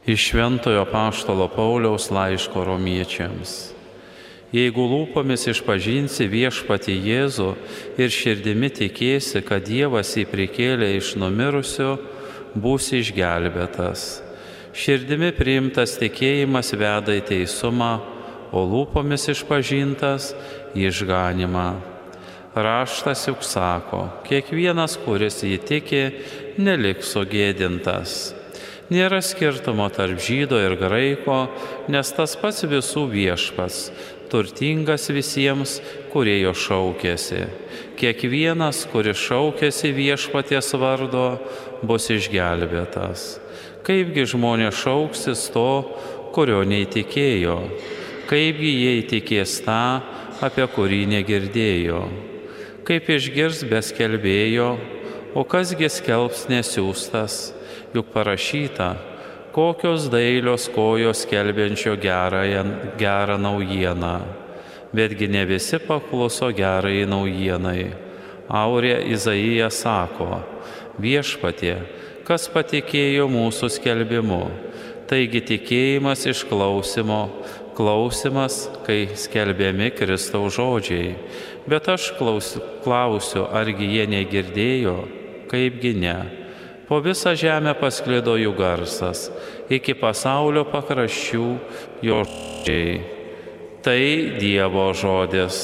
Iš Šventojo Apaštalo Pauliaus laiško Romiečiams. Jeigu lūpomis išpažinsi Viešpatį Jėzų ir širdimi tikėsi, kad Dievas jį prikėlė iš numirusių, būsi išgelbėtas. Širdimi priimtas tikėjimas veda į teisumą, o lūpomis išpažintas į išganimą. Raštas juk sako, kiekvienas, kuris jį tiki, neliks sugėdintas. Nėra skirtumo tarp žydo ir graiko, nes tas pats visų Viešpats, turtingas visiems, kurie jo šaukėsi. Kiekvienas, kuris šaukėsi Viešpaties vardo, bus išgelbėtas. Kaipgi žmonės šauksis to, kurio neįtikėjo? Kaipgi jie įtikės tą, apie kurį negirdėjo? Kaip išgirs be skelbėjo, o kasgi skelbs nesiųstas? Juk parašyta, kokios dailios kojos skelbiančio gerą naujieną. Betgi ne visi pakluso gerai naujienai. Aurė Izaija sako, Viešpatie, kas patikėjo mūsų skelbimu? Taigi tikėjimas iš klausimo, klausimas, kai skelbiami Kristaus žodžiai. Bet aš klausiu, argi jie negirdėjo, kaipgi ne. Po visą žemę pasklido jų garsas, iki pasaulio pakraščių jo žodžiai. Tai Dievo žodis.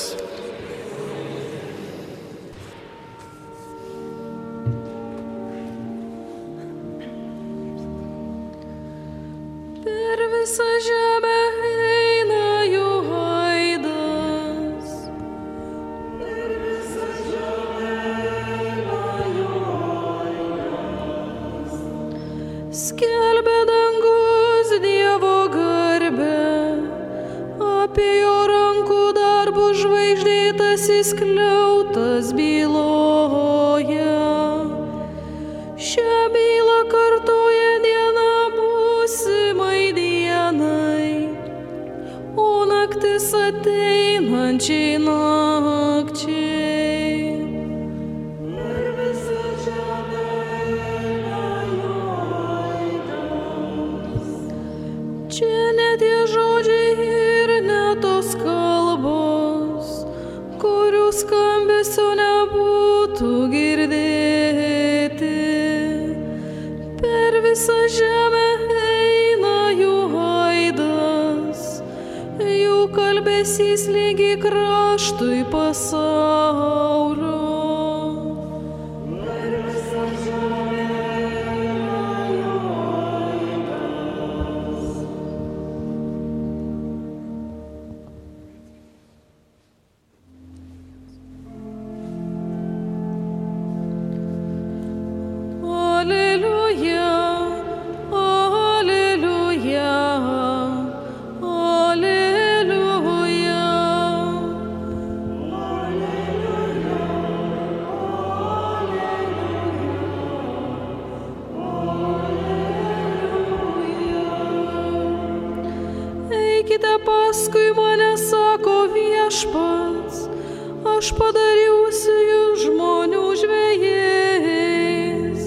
Per visą žemę eina jų aidas. Per visą žemę eina jų aidas. Skelbia dangus Dievo garbę, apie jo rankų darbų žvaigždėtasis skliautas byloja. Šią bylą kartoja diena būsimai dienai, o naktis ateinančiai nakčiai. Per visą žemę eina jų aidas. Čia ne tie žodžiai ir ne tos kalbos, kurių skambesio nebūtų girdėti. Per visą žemę eina jų aidas, jų kalbesys lygi kraštui pasaulio. Per visą žemę eina jų aidas. Alleluja, alleluja, alleluja. Eikite paskui mane, sako Viešpats, aš padarysiu jus žmonių žvejais.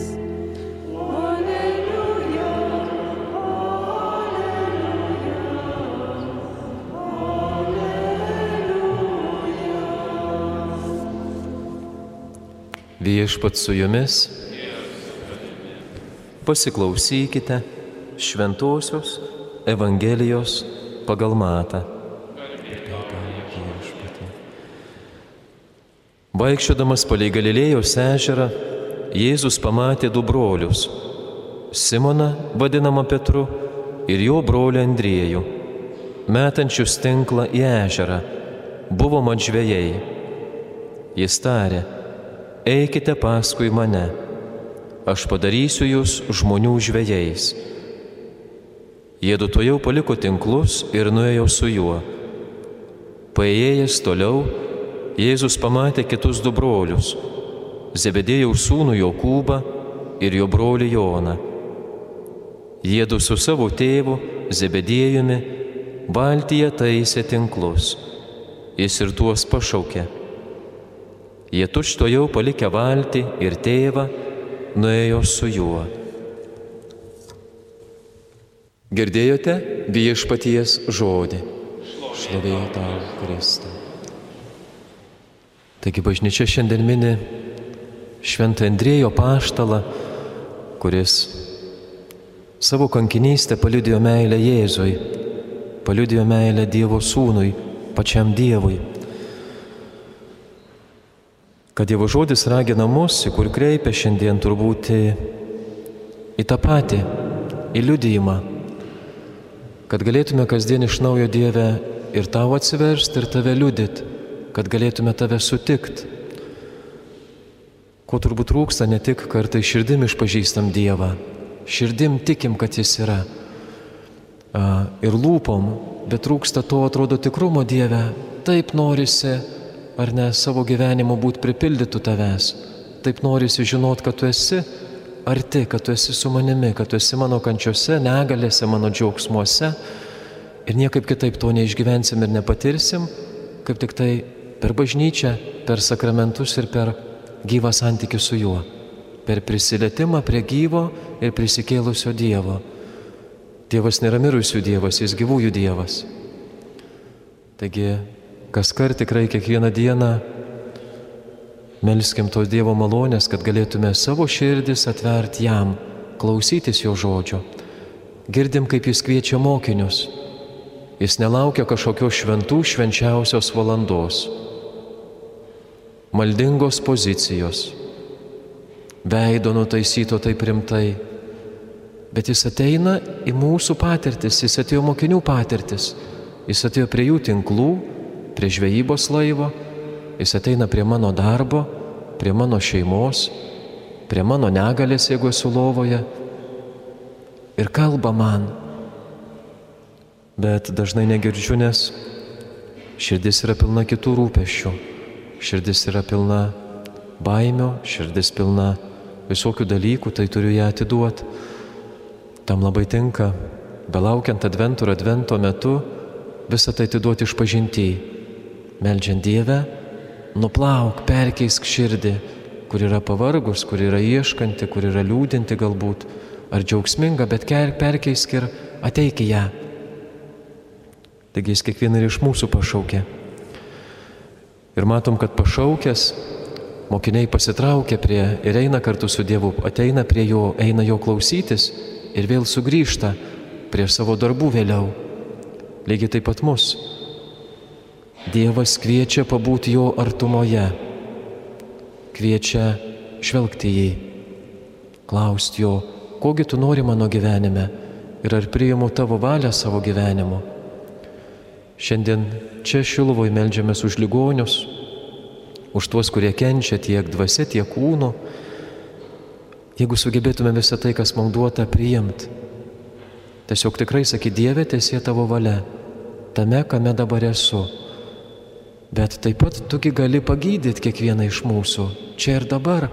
Alleluja, Viešpats su jumis. Pasiklausykite Šventosios Evangelijos pagal Matą. Vaikščiodamas palei Galilėjos ežerą, Jėzus pamatė du brolius – Simoną, vadinamą Petru, ir jo brolį Andriejų, metančius tinklą į ežerą, buvo mat žvejai. Jis tarė, eikite paskui mane, aš padarysiu jūs žmonių žvejais. Jiedu tuojau paliko tinklus ir nuėjo su juo. Paėjęs toliau, Jėzus pamatė kitus du brolius – Zebedėjaus sūnų Jokūbą ir jo brolį Joną. Jiedu su savo tėvu Zebedėjumi valtyje taisė tinklus. Jis ir tuos pašaukė. Jie tučtuojau palikę valtį ir tėvą nuėjo su juo. Girdėjote Viešpaties žodį. Šlovė tau, Kristau. Taigi bažnyčia šiandien mini Šventą Andriejų apaštalą, kuris savo kankinystę paliudijo meilę Jėzui, paliudijo meilę Dievo Sūnui, pačiam Dievui. Kad Dievo žodis ragina mus, į kur kreipia šiandien turbūt į tą patį, į liudijimą, kad galėtume kasdien iš naujo Dieve ir tau atsiversti, ir tave liudyti, kad galėtume tave sutikti. Ko turbūt trūksta, ne tik kartai širdim išpažįstam Dievą, širdim tikim, kad Jis yra, ir lūpom, bet trūksta to, atrodo, tikrumo Dieve. Taip norisi, ar ne, savo gyvenimu būti pripildytų tavęs. Taip norisi žinot, kad tu esi arti, kad tu esi su manimi, kad tu esi mano kančiose, negalėse, mano džiaugsmuose. Ir niekaip kitaip to neišgyvensim ir nepatirsim, kaip tik tai per bažnyčią, per sakramentus ir per gyvą santykį su juo. Per prisilietimą prie gyvo ir prisikėlusio Dievo. Dievas nėra mirusių Dievas, Jis gyvųjų Dievas. Taigi, kaskart tikrai kiekvieną dieną melskim tos Dievo malonės, kad galėtume savo širdis atverti jam, klausytis jo žodžio. Girdim, kaip Jis kviečia mokinius. Jis nelaukia kažkokios švenčiausios valandos, maldingos pozicijos, veido nutaisyto taip rimtai, bet Jis ateina į mūsų patirtis, Jis atėjo mokinių patirtis, Jis atėjo prie jų tinklų, prie žvejybos laivo, Jis ateina prie mano darbo, prie mano šeimos, prie mano negalės, jeigu esu lovoje, ir kalba man. Bet dažnai negirdžiu, nes širdis yra pilna kitų rūpesčių, širdis yra pilna baimio, širdis pilna visokių dalykų, tai turiu ją atiduoti. Tam labai tinka, belaukiant advento ir advento metu, visą tai atiduoti išpažinty, meldžiant Dievę, nuplauk, perkeisk širdį, kur yra pavargus, kur yra ieškanti, kur yra liūdinti galbūt, ar džiaugsminga, bet perkeisk ir ateik į ją. Taigi Jis kiekvieną iš mūsų pašaukė. Ir matom, kad pašaukęs, mokiniai pasitraukia ir eina kartu su Dievu, ateina prie jo, eina jo klausytis ir vėl sugrįžta prie savo darbų vėliau. Lygiai taip pat mus. Dievas kviečia pabūti jo artumoje, kviečia žvelgti jį, klausti jo, kogi tu nori mano gyvenime ir ar priimu tavo valią savo gyvenimu. Šiandien čia Šiluvoj meldžiamės už ligonius, už tuos, kurie kenčia tiek dvasia, tiek kūnu. Jeigu sugebėtume visą tai, kas mums duota, priimti, tiesiog tikrai saky, Dieve, teesie tavo valia, tame, kame dabar esu. Bet taip pat tugi gali pagydyti kiekvieną iš mūsų, čia ir dabar.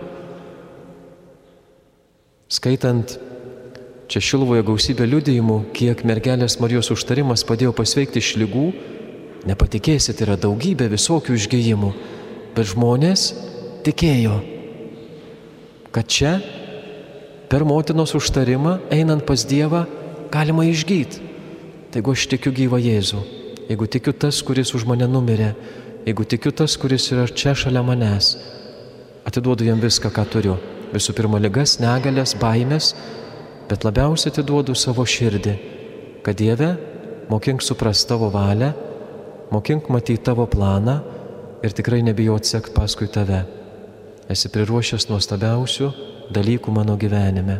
Skaitant čia Šiluvoje gausybę liudijimų, kiek mergelės Marijos užtarimas padėjo pasveikti iš ligų, nepatikėsit, yra daugybė visokių išgijimų, bet žmonės tikėjo, kad čia per motinos užtarimą, einant pas Dievą, galima išgyti. Tai jeigu aš tikiu gyvą Jėzų, jeigu tikiu tas, kuris už mane numirė, jeigu tikiu tas, kuris yra čia šalia manęs, atiduodu jam viską, ką turiu. Visų pirma, ligas, negalės, baimės, bet labiausiai atiduodu savo širdį, kad Dieve, mokink suprast tavo valią, mokink matyti tavo planą ir tikrai nebijot sekt paskui tave. Esi priruošęs nuostabiausių dalykų mano gyvenime.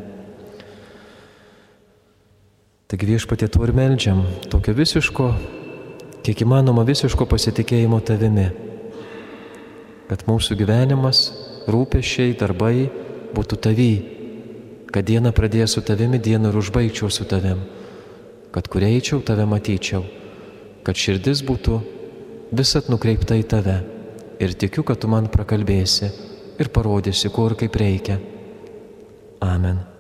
Taigi Viešpatie, tuo ir meldžiam, tokio visiško, kiek įmanoma visiško pasitikėjimo tavimi, kad mūsų gyvenimas, rūpesčiai, darbai būtų tavy, kad dieną pradėjęs su tavimi, dieną ir užbaigčiau su tavim, kad kur eičiau, tave matyčiau, kad širdis būtų visat nukreipta į tave ir tikiu, kad tu man prakalbėsi ir parodysi, kur kaip reikia. Amen.